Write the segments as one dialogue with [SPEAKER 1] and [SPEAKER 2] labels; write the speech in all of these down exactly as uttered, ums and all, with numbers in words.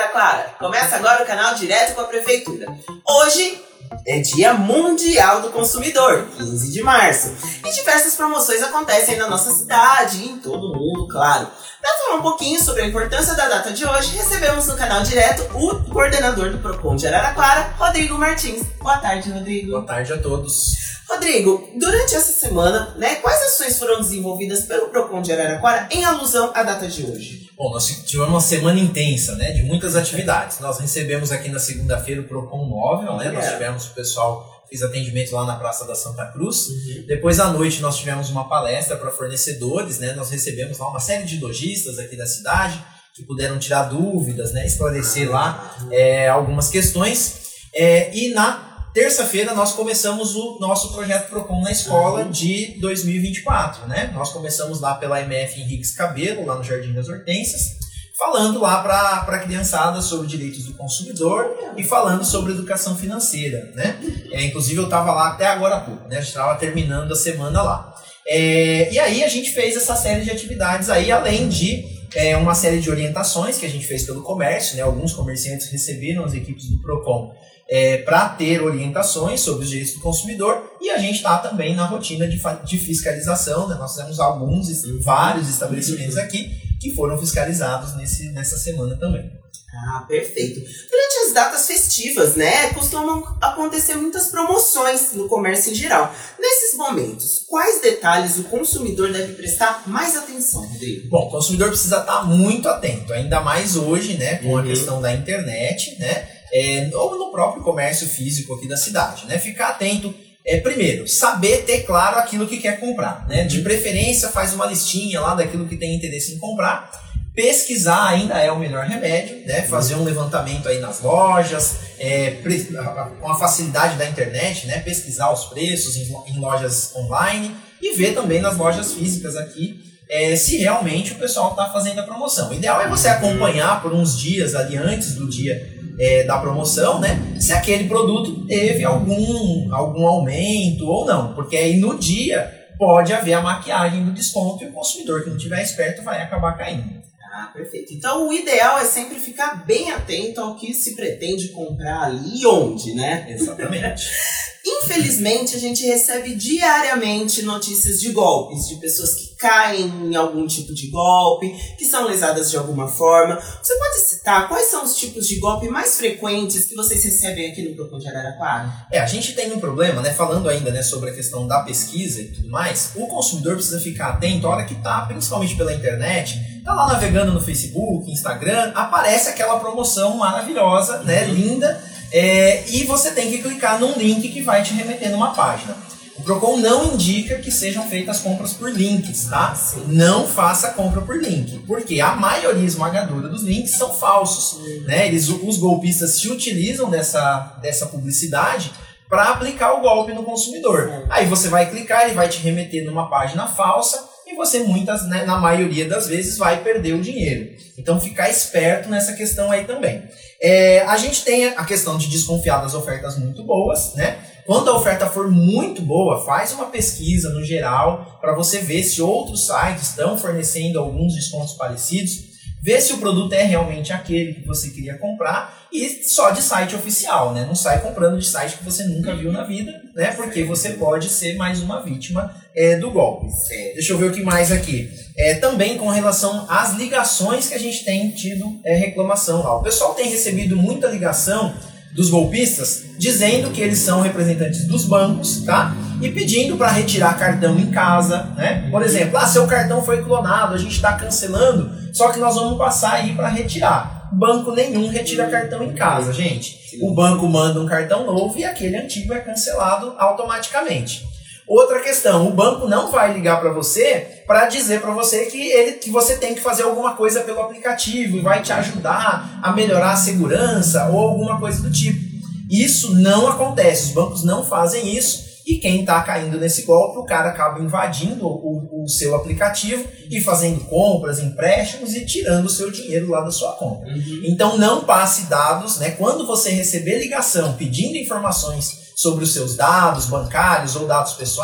[SPEAKER 1] Araraquara. Começa agora o canal Direto com a Prefeitura. Hoje é Dia Mundial do Consumidor, quinze de março. E diversas promoções acontecem na nossa cidade e em todo o mundo, claro. Para falar um pouquinho sobre a importância da data de hoje, recebemos no canal Direto o coordenador do Procon de Araraquara, Rodrigo Martins. Boa tarde, Rodrigo.
[SPEAKER 2] Boa tarde a todos.
[SPEAKER 1] Rodrigo, durante essa semana, né, quais ações foram desenvolvidas pelo Procon de Araraquara em alusão à data de hoje?
[SPEAKER 2] Bom, nós tivemos uma semana intensa, né, de muitas atividades. Nós recebemos aqui na segunda-feira o Procon Móvel, né, nós tivemos o pessoal, fiz atendimento lá na Praça da Santa Cruz. Uhum. Depois à noite nós tivemos uma palestra para fornecedores, né, nós recebemos lá uma série de lojistas aqui da cidade que puderam tirar dúvidas, né, esclarecer lá é, algumas questões. É, e na terça-feira nós começamos o nosso projeto Procon na escola de dois mil e vinte e quatro, né? Nós começamos lá pela M F Henriques Cabelo, lá no Jardim das Hortênsias, falando lá para a criançada sobre direitos do consumidor e falando sobre educação financeira, né? É, inclusive eu estava lá até agora há pouco, né? A gente estava terminando a semana lá. É, e aí a gente fez essa série de atividades aí, além de é, uma série de orientações que a gente fez pelo comércio, né? Alguns comerciantes receberam as equipes do Procon É, para ter orientações sobre os direitos do consumidor, e a gente está também na rotina de, de fiscalização, né? Nós temos alguns, vários estabelecimentos aqui que foram fiscalizados nesse, nessa semana também.
[SPEAKER 1] Ah, perfeito. Durante as datas festivas, né, costumam acontecer muitas promoções no comércio em geral. Nesses momentos, quais detalhes o consumidor deve prestar mais atenção, Rodrigo?
[SPEAKER 2] Bom, o consumidor precisa estar muito atento, ainda mais hoje, né, com uhum. a questão da internet, né, É, ou no próprio comércio físico aqui da cidade, né? Ficar atento, é, primeiro, saber ter claro aquilo que quer comprar, né? De preferência faz uma listinha lá daquilo que tem interesse em comprar, pesquisar ainda é o melhor remédio, né? Fazer um levantamento aí nas lojas, é, com a facilidade da internet, né? Pesquisar os preços em, em lojas online e ver também nas lojas físicas aqui É, se realmente o pessoal está fazendo a promoção. O ideal é você acompanhar por uns dias ali antes do dia é, da promoção, né? Se aquele produto teve algum, algum aumento ou não. Porque aí no dia pode haver a maquiagem do desconto e o consumidor que não estiver esperto vai acabar caindo.
[SPEAKER 1] Ah, perfeito. Então o ideal é sempre ficar bem atento ao que se pretende comprar ali e onde, né?
[SPEAKER 2] Exatamente.
[SPEAKER 1] Infelizmente, a gente recebe diariamente notícias de golpes, de pessoas que caem em algum tipo de golpe, que são lesadas de alguma forma. Você pode citar quais são os tipos de golpe mais frequentes que vocês recebem aqui no Procon de Araraquara?
[SPEAKER 2] É, a gente tem um problema, né, falando ainda, né, sobre a questão da pesquisa e tudo mais, o consumidor precisa ficar atento a hora que tá, principalmente pela internet, tá lá navegando no Facebook, Instagram, aparece aquela promoção maravilhosa, né, uhum. linda, É, e você tem que clicar num link que vai te remeter numa página. O Procon não indica que sejam feitas compras por links, tá? Sim. Não faça compra por link, porque a maioria esmagadora dos links são falsos, uhum. né? Eles, os golpistas se utilizam dessa, dessa publicidade para aplicar o golpe no consumidor. Uhum. Aí você vai clicar, ele vai te remeter numa página falsa, e você, muitas, né, na maioria das vezes, vai perder o dinheiro. Então, ficar esperto nessa questão aí também. É, a gente tem a questão de desconfiar das ofertas muito boas, né? Quando a oferta for muito boa, faz uma pesquisa no geral para você ver se outros sites estão fornecendo alguns descontos parecidos. Ver se o produto é realmente aquele que você queria comprar e só de site oficial, né? Não sai comprando de site que você nunca viu na vida, né? Porque você pode ser mais uma vítima é, do golpe. É, deixa eu ver o que mais aqui. É, também com relação às ligações que a gente tem tido é, reclamação lá. O pessoal tem recebido muita ligação dos golpistas dizendo que eles são representantes dos bancos, tá? E pedindo para retirar cartão em casa, né? Por exemplo, ah, seu cartão foi clonado, a gente está cancelando, só que nós vamos passar aí para retirar. Banco nenhum retira cartão em casa, gente. O banco manda um cartão novo e aquele antigo é cancelado automaticamente. Outra questão, o banco não vai ligar para você para dizer para você que, ele, que você tem que fazer alguma coisa pelo aplicativo e vai te ajudar a melhorar a segurança ou alguma coisa do tipo. Isso não acontece, os bancos não fazem isso. E quem está caindo nesse golpe, o cara acaba invadindo o, o seu aplicativo e fazendo compras, empréstimos e tirando o seu dinheiro lá da sua conta. Uhum. Então não passe dados, né? Quando você receber ligação pedindo informações sobre os seus dados bancários ou dados pessoais,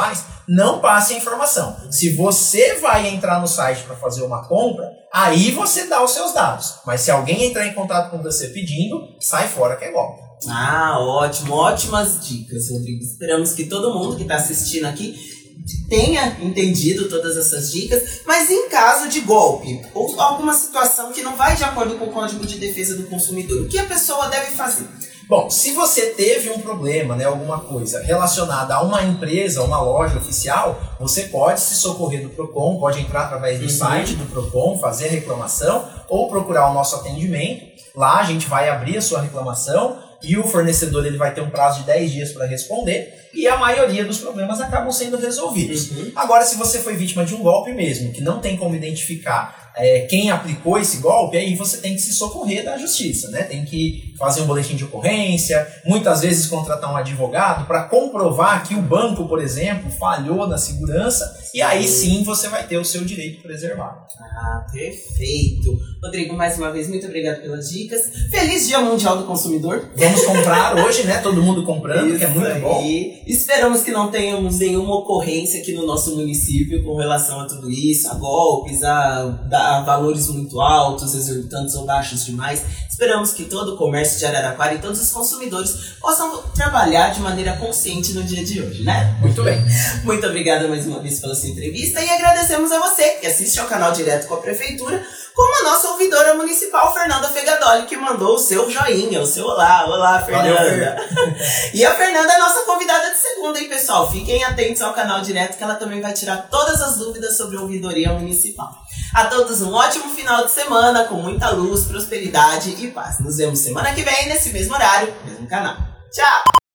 [SPEAKER 2] não passe a informação. Se você vai entrar no site para fazer uma compra, aí você dá os seus dados. Mas se alguém entrar em contato com você pedindo, sai fora que é golpe.
[SPEAKER 1] Ah, ótimo, ótimas dicas, Rodrigo. Esperamos que todo mundo que está assistindo aqui tenha entendido todas essas dicas, mas em caso de golpe ou alguma situação que não vai de acordo com o Código de Defesa do Consumidor, o que a pessoa deve fazer?
[SPEAKER 2] Bom, se você teve um problema, né, alguma coisa relacionada a uma empresa, uma loja oficial, você pode se socorrer do Procon, pode entrar através do uhum. site do Procon, fazer a reclamação ou procurar o nosso atendimento. Lá a gente vai abrir a sua reclamação e o fornecedor ele vai ter um prazo de dez dias para responder e a maioria dos problemas acabam sendo resolvidos. Uhum. Agora, se você foi vítima de um golpe mesmo, que não tem como identificar é, quem aplicou esse golpe, aí você tem que se socorrer da justiça, né? Tem que fazer um boletim de ocorrência, muitas vezes contratar um advogado para comprovar que o banco, por exemplo, falhou na segurança, sim. E aí sim você vai ter o seu direito preservado.
[SPEAKER 1] Ah, perfeito. Rodrigo, mais uma vez, muito obrigado pelas dicas. Feliz Dia Mundial do Consumidor.
[SPEAKER 2] Vamos comprar hoje, né? Todo mundo comprando, isso que é muito
[SPEAKER 1] aí.
[SPEAKER 2] Bom.
[SPEAKER 1] Esperamos que não tenhamos nenhuma ocorrência aqui no nosso município com relação a tudo isso, a golpes, a, a valores muito altos, exorbitantes ou baixos demais. Esperamos que todo o comércio de Araraquara e todos os consumidores possam trabalhar de maneira consciente no dia de hoje, né?
[SPEAKER 2] Muito bem.
[SPEAKER 1] Muito obrigada mais uma vez pela sua entrevista e agradecemos a você que assiste ao canal Direto com a Prefeitura, como a nossa ouvidora municipal, Fernanda Fegadoli, que mandou o seu joinha, o seu olá. Olá, Fernanda. E a Fernanda é nossa convidada de segunda, hein, pessoal? Fiquem atentos ao canal Direto, que ela também vai tirar todas as dúvidas sobre a ouvidoria municipal. A todos um ótimo final de semana, com muita luz, prosperidade e paz. Nos vemos semana que vem, nesse mesmo horário, mesmo canal. Tchau!